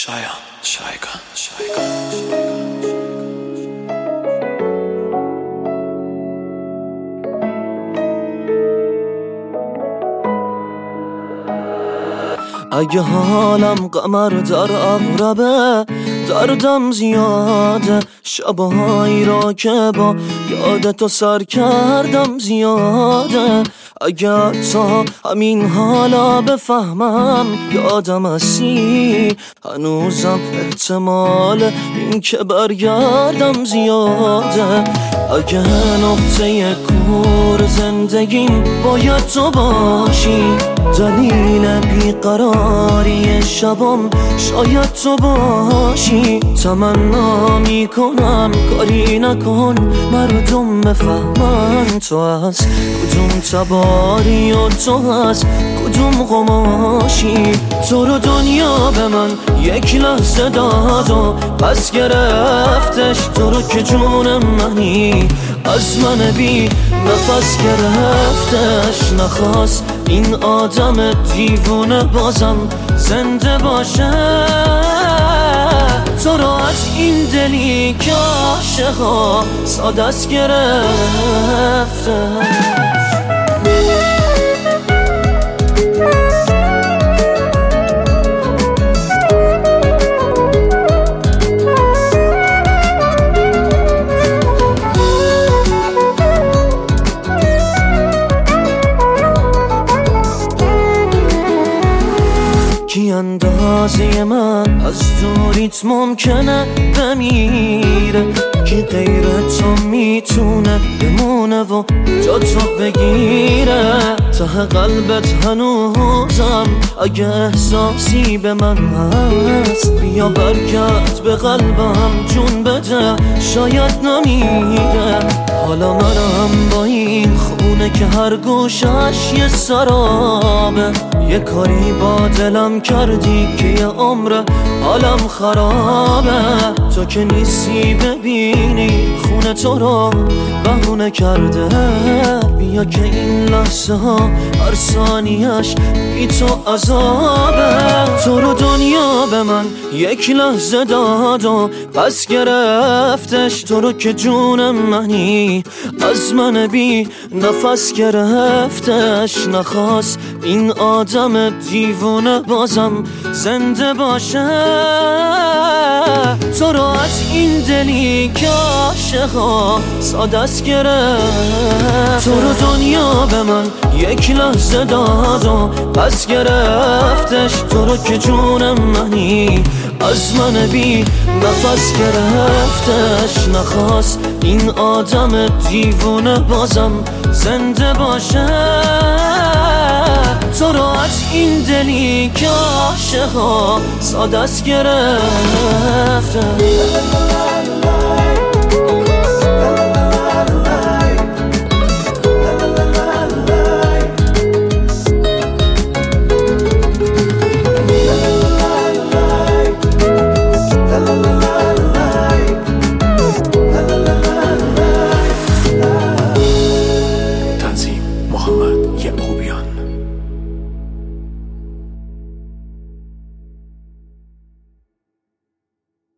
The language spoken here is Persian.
اگه حالم قمر در اغربه دردم زیاده، شبهایی را که با یادتو سر کردم زیاده. اگه تا همین حالا بفهمم یادم هستی، هنوزم احتمال این که برگردم زیاده. اگه نقطه کور زندگیم باید تو باشی، دلیل بیقراری شبم شاید تو باشی. تمنا میکنم کاری نکن مردم بفهمن تو از کدوم تباری و تو از کدوم قماشی. تو رو دنیا به من یک لحظه داد و پس گرفتش، تو رو که جون منی از من بی نفس گرفتش. نخواست این آدم دیوونه بازم زنده باشه، تو رو از این دلی که عاشقا سادس گرفته. کی اندازه من از دوریت ممکنه بمیره، کی غیر تو میتونه بمونه و جا تو بگیره. ته قلبت هنوزم اگه احساسی به من هست، بیا برگرد به قلبم جون بده شاید نمیره. حالا منم با این خونه که هر گوشش یه سرابه، یه کاری با دلم کردی که یه عمر حالم خرابه. تو که نیستی ببینی خونه تو رو بهونه کرده، بیا که این لحظه ها هر ثانیه‌اش بی تو عذابه. تو رو دنیا به من یک لحظه داد و پس گرفتش، تو رو که جون منی از من بی نفس گرفتش. نخواست این آدم دیوونه بازم زنده باشه، تو رو از این دلی که عاشقا سادس گرفت. تو رو دنیا به من یک لحظه داد و پس گرفتش، تو رو که جون منی از من بی نفس گرفتش. نخواست این آدم دیوونه بازم زنده باشه، تو رو از این دلی که عاشقا سادس گرفته.